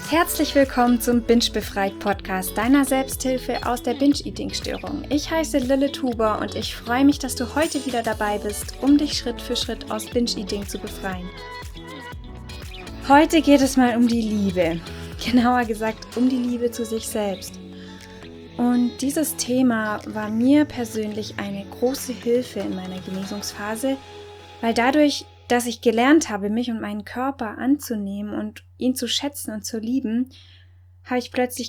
Herzlich willkommen zum Binge-Befreit-Podcast, deiner Selbsthilfe aus der Binge-Eating-Störung. Ich heiße Lilith Huber und ich freue mich, dass du heute wieder dabei bist, um dich Schritt für Schritt aus Binge-Eating zu befreien. Heute geht es mal um die Liebe, genauer gesagt um die Liebe zu sich selbst. Und dieses Thema war mir persönlich eine große Hilfe in meiner Genesungsphase, weil dadurch, dass ich gelernt habe, mich und meinen Körper anzunehmen und ihn zu schätzen und zu lieben, habe ich plötzlich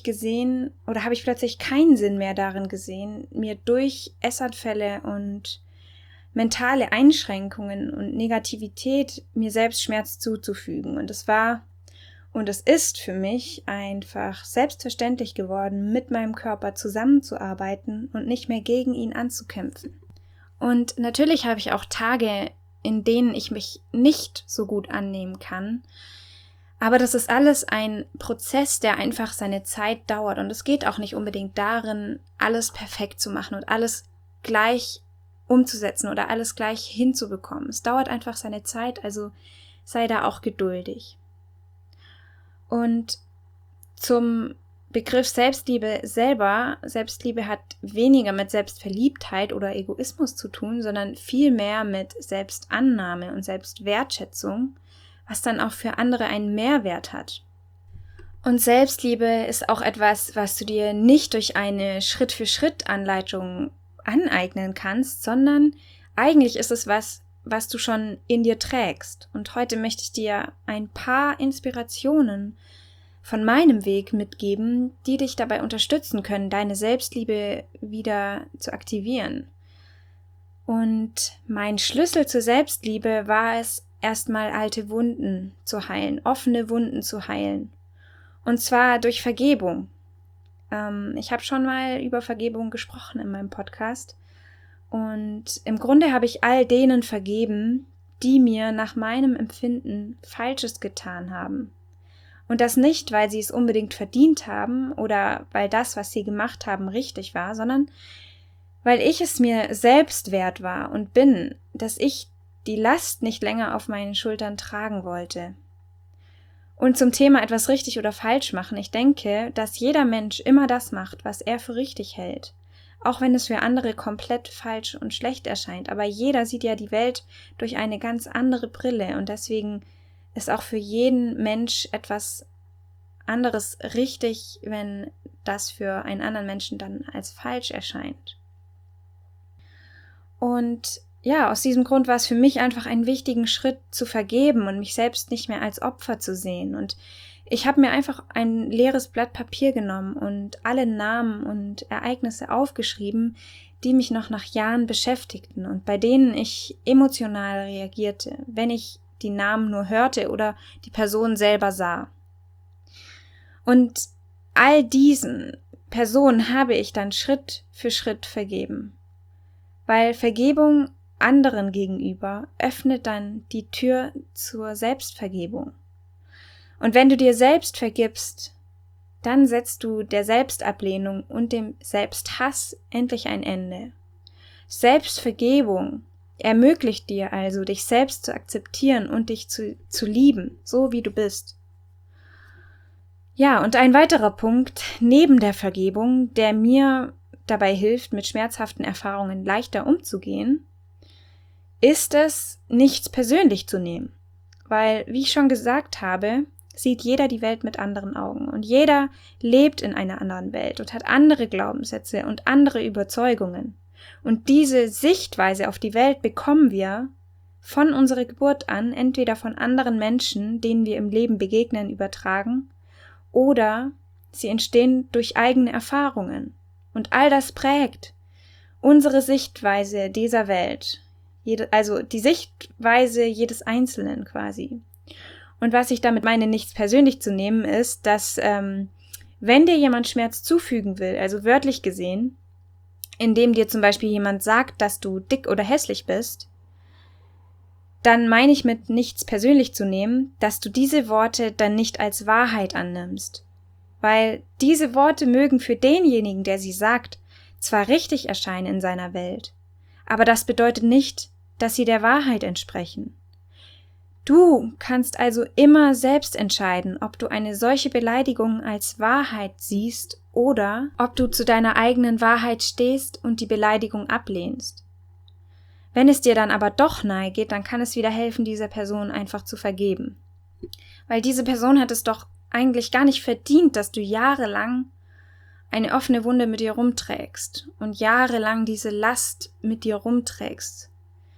keinen Sinn mehr darin gesehen, mir durch Essanfälle und mentale Einschränkungen und Negativität mir selbst Schmerz zuzufügen. Und es war und es ist für mich einfach selbstverständlich geworden, mit meinem Körper zusammenzuarbeiten und nicht mehr gegen ihn anzukämpfen. Und natürlich habe ich auch Tage, in denen ich mich nicht so gut annehmen kann. Aber das ist alles ein Prozess, der einfach seine Zeit dauert. Und es geht auch nicht unbedingt darin, alles perfekt zu machen und alles gleich umzusetzen oder alles gleich hinzubekommen. Es dauert einfach seine Zeit, also sei da auch geduldig. Und zum Begriff Selbstliebe selber, Selbstliebe hat weniger mit Selbstverliebtheit oder Egoismus zu tun, sondern viel mehr mit Selbstannahme und Selbstwertschätzung, was dann auch für andere einen Mehrwert hat. Und Selbstliebe ist auch etwas, was du dir nicht durch eine Schritt-für-Schritt-Anleitung aneignen kannst, sondern eigentlich ist es was du schon in dir trägst. Und heute möchte ich dir ein paar Inspirationen von meinem Weg mitgeben, die dich dabei unterstützen können, deine Selbstliebe wieder zu aktivieren. Und mein Schlüssel zur Selbstliebe war es, erstmal alte Wunden zu heilen, offene Wunden zu heilen. Und zwar durch Vergebung. Ich habe schon mal über Vergebung gesprochen in meinem Podcast. Und im Grunde habe ich all denen vergeben, die mir nach meinem Empfinden Falsches getan haben. Und das nicht, weil sie es unbedingt verdient haben oder weil das, was sie gemacht haben, richtig war, sondern weil ich es mir selbst wert war und bin, dass ich die Last nicht länger auf meinen Schultern tragen wollte. Und zum Thema etwas richtig oder falsch machen, ich denke, dass jeder Mensch immer das macht, was er für richtig hält. Auch wenn es für andere komplett falsch und schlecht erscheint. Aber jeder sieht ja die Welt durch eine ganz andere Brille und deswegen ist auch für jeden Mensch etwas anderes richtig, wenn das für einen anderen Menschen dann als falsch erscheint. Und ja, aus diesem Grund war es für mich einfach einen wichtigen Schritt zu vergeben und mich selbst nicht mehr als Opfer zu sehen. Und ich habe mir einfach ein leeres Blatt Papier genommen und alle Namen und Ereignisse aufgeschrieben, die mich noch nach Jahren beschäftigten und bei denen ich emotional reagierte, wenn ich die Namen nur hörte oder die Person selber sah. Und all diesen Personen habe ich dann Schritt für Schritt vergeben. Weil Vergebung anderen gegenüber öffnet dann die Tür zur Selbstvergebung. Und wenn du dir selbst vergibst, dann setzt du der Selbstablehnung und dem Selbsthass endlich ein Ende. Selbstvergebung ermöglicht dir also, dich selbst zu akzeptieren und dich zu lieben, so wie du bist. Ja, und ein weiterer Punkt neben der Vergebung, der mir dabei hilft, mit schmerzhaften Erfahrungen leichter umzugehen, ist es, nichts persönlich zu nehmen. Weil, wie ich schon gesagt habe, sieht jeder die Welt mit anderen Augen und jeder lebt in einer anderen Welt und hat andere Glaubenssätze und andere Überzeugungen. Und diese Sichtweise auf die Welt bekommen wir von unserer Geburt an entweder von anderen Menschen, denen wir im Leben begegnen, übertragen, oder sie entstehen durch eigene Erfahrungen. Und all das prägt unsere Sichtweise dieser Welt, also die Sichtweise jedes Einzelnen quasi. Und was ich damit meine, nichts persönlich zu nehmen, ist, dass wenn dir jemand Schmerz zufügen will, also wörtlich gesehen, indem dir zum Beispiel jemand sagt, dass du dick oder hässlich bist, dann meine ich mit nichts persönlich zu nehmen, dass du diese Worte dann nicht als Wahrheit annimmst. Weil diese Worte mögen für denjenigen, der sie sagt, zwar richtig erscheinen in seiner Welt, aber das bedeutet nicht, dass sie der Wahrheit entsprechen. Du kannst also immer selbst entscheiden, ob du eine solche Beleidigung als Wahrheit siehst oder ob du zu deiner eigenen Wahrheit stehst und die Beleidigung ablehnst. Wenn es dir dann aber doch nahe geht, dann kann es wieder helfen, dieser Person einfach zu vergeben. Weil diese Person hat es doch eigentlich gar nicht verdient, dass du jahrelang eine offene Wunde mit dir rumträgst und jahrelang diese Last mit dir rumträgst.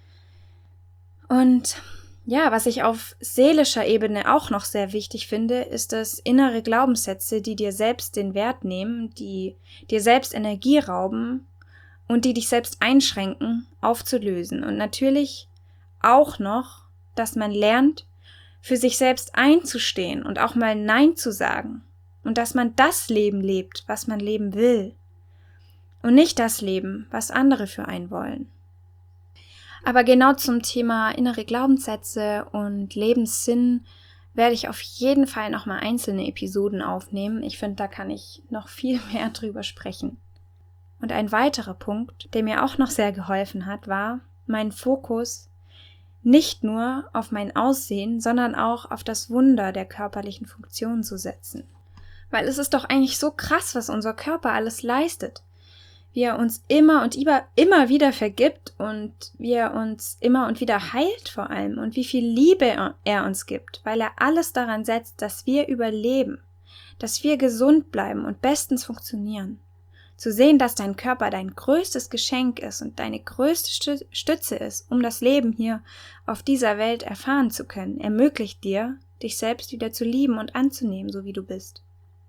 Und ja, was ich auf seelischer Ebene auch noch sehr wichtig finde, ist, dass innere Glaubenssätze, die dir selbst den Wert nehmen, die dir selbst Energie rauben und die dich selbst einschränken, aufzulösen. Und natürlich auch noch, dass man lernt, für sich selbst einzustehen und auch mal Nein zu sagen. Und dass man das Leben lebt, was man leben will. Und nicht das Leben, was andere für einen wollen. Aber genau zum Thema innere Glaubenssätze und Lebenssinn werde ich auf jeden Fall nochmal einzelne Episoden aufnehmen. Ich finde, da kann ich noch viel mehr drüber sprechen. Und ein weiterer Punkt, der mir auch noch sehr geholfen hat, war, meinen Fokus nicht nur auf mein Aussehen, sondern auch auf das Wunder der körperlichen Funktion zu setzen. Weil es ist doch eigentlich so krass, was unser Körper alles leistet. Wie er uns immer und immer wieder vergibt und wie er uns immer und wieder heilt vor allem und wie viel Liebe er uns gibt, weil er alles daran setzt, dass wir überleben, dass wir gesund bleiben und bestens funktionieren. Zu sehen, dass dein Körper dein größtes Geschenk ist und deine größte Stütze ist, um das Leben hier auf dieser Welt erfahren zu können, ermöglicht dir, dich selbst wieder zu lieben und anzunehmen, so wie du bist.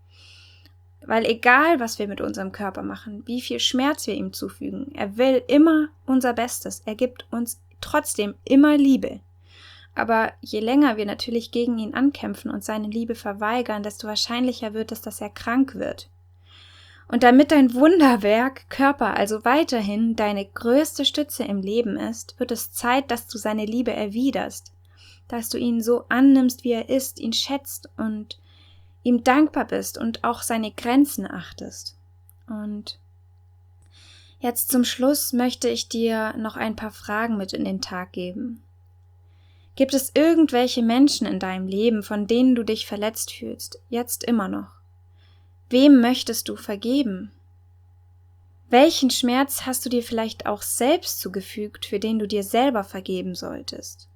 Weil egal, was wir mit unserem Körper machen, wie viel Schmerz wir ihm zufügen, er will immer unser Bestes. Er gibt uns trotzdem immer Liebe. Aber je länger wir natürlich gegen ihn ankämpfen und seine Liebe verweigern, desto wahrscheinlicher wird es, dass er krank wird. Und damit dein Wunderwerk Körper also weiterhin deine größte Stütze im Leben ist, wird es Zeit, dass du seine Liebe erwiderst, dass du ihn so annimmst, wie er ist, ihn schätzt und ihm dankbar bist und auch seine Grenzen achtest. Und jetzt zum Schluss möchte ich dir noch ein paar Fragen mit in den Tag geben. Gibt es irgendwelche Menschen in deinem Leben, von denen du dich verletzt fühlst, jetzt immer noch? Wem möchtest du vergeben? Welchen Schmerz hast du dir vielleicht auch selbst zugefügt, für den du dir selber vergeben solltest?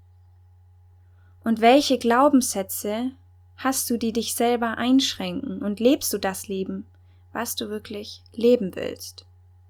Und welche Glaubenssätze hast du, die dich selber einschränken, und lebst du das Leben, was du wirklich leben willst?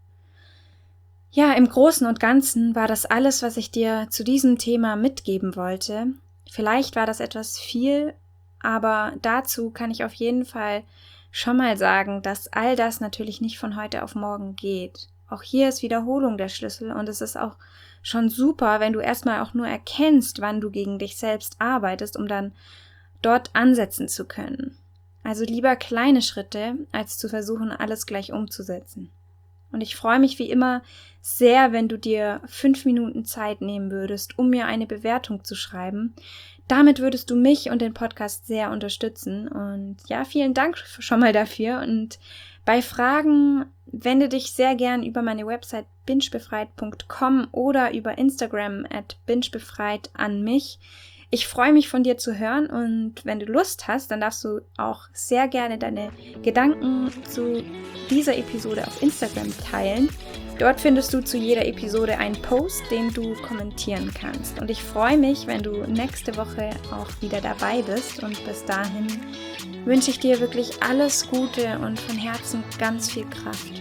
Ja, im Großen und Ganzen war das alles, was ich dir zu diesem Thema mitgeben wollte. Vielleicht war das etwas viel, aber dazu kann ich auf jeden Fall schon mal sagen, dass all das natürlich nicht von heute auf morgen geht. Auch hier ist Wiederholung der Schlüssel und es ist auch schon super, wenn du erstmal auch nur erkennst, wann du gegen dich selbst arbeitest, um dann dort ansetzen zu können. Also lieber kleine Schritte, als zu versuchen, alles gleich umzusetzen. Und ich freue mich wie immer sehr, wenn du dir 5 Minuten Zeit nehmen würdest, um mir eine Bewertung zu schreiben. Damit würdest du mich und den Podcast sehr unterstützen. Und ja, vielen Dank schon mal dafür. Und bei Fragen wende dich sehr gern über meine Website bingebefreit.com oder über Instagram @bingebefreit an mich. Ich freue mich, von dir zu hören, und wenn du Lust hast, dann darfst du auch sehr gerne deine Gedanken zu dieser Episode auf Instagram teilen. Dort findest du zu jeder Episode einen Post, den du kommentieren kannst. Und ich freue mich, wenn du nächste Woche auch wieder dabei bist. Und bis dahin wünsche ich dir wirklich alles Gute und von Herzen ganz viel Kraft.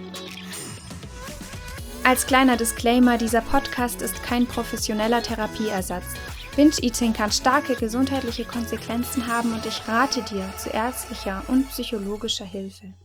Als kleiner Disclaimer, dieser Podcast ist kein professioneller Therapieersatz. Binge-Eating kann starke gesundheitliche Konsequenzen haben und ich rate dir zu ärztlicher und psychologischer Hilfe.